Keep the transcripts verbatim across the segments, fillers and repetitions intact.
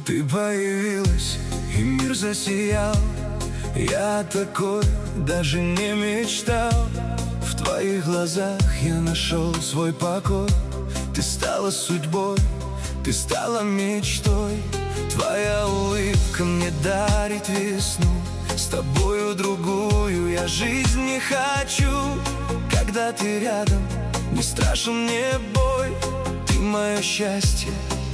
Ты появилась, и мир засиял. Я такой даже не мечтал. В твоих глазах я нашел свой покой. Ты стала судьбой, ты стала мечтой. Твоя улыбка мне дарит весну. С тобою другую я жизнь не хочу. Когда ты рядом, не страшен мне бой. Ты мое счастье,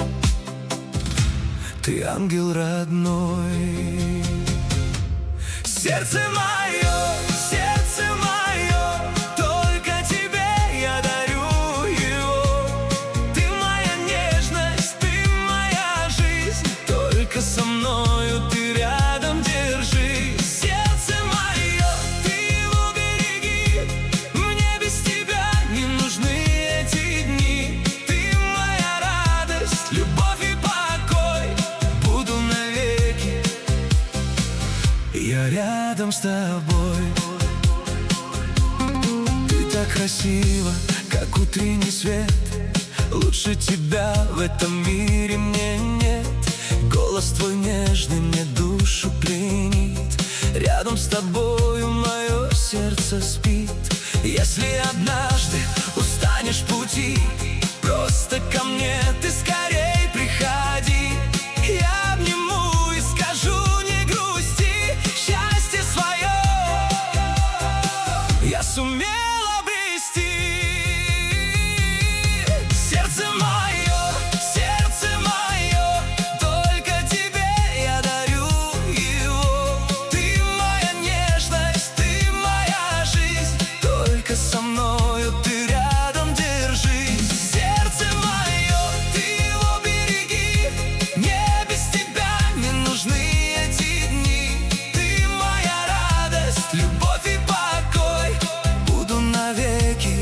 ты ангел родной. Сердце мое, сердце мое, только тебе я дарю его. Ты моя нежность, ты моя жизнь, только со мною ты рядом держи. Сердце мое, ты его береги, мне без тебя не нужны эти дни. Ты моя радость, любовь и покой, буду навеки я рядом с тобой. Ты так красива, как утренний свет. Лучше тебя в этом мире мне нет. Голос твой нежный мне душу пленит. Рядом с тобою мое сердце спит. Если однажды устанешь пути, просто ко мне ты скорей приходи. Я обниму и скажу: не грусти, счастье свое я сумел обрести. Сердце мое, сердце мое, только тебе я дарю его. Ты моя нежность, ты моя жизнь, только со мною ты рядом держи. Сердце мое, ты его береги, мне без тебя не нужны эти дни. Ты моя радость, любовь и покой, буду навеки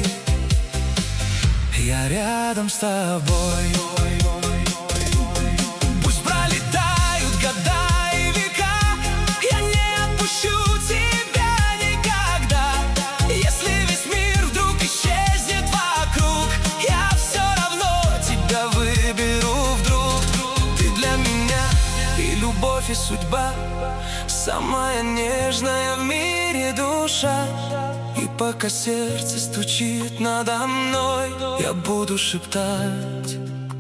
я рядом с тобой. Пусть пролетают года и века, я не отпущу тебя никогда. Если весь мир вдруг исчезнет вокруг, я все равно тебя выберу вдруг. Ты для меня и любовь, и судьба, самая нежная в мире душа. И пока сердце стучит надо мной, я буду шептать: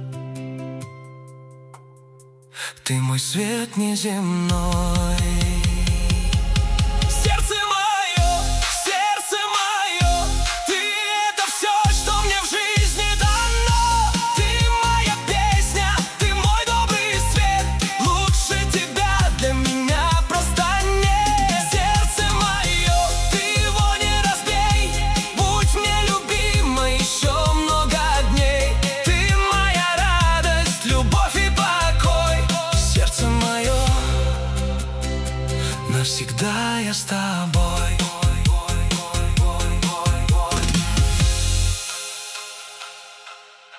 ты мой свет неземной. Сердце мое, сердце мое, ты это все, что мне в жизни дано. Ты моя песня, ты мой добрый свет, лучше тебя для меня просто нет. Сердце мое, ты его не разбей, будь мне любима еще много дней. Ты моя радость, любовь и покой. Сердце мое, навсегда я с тобой.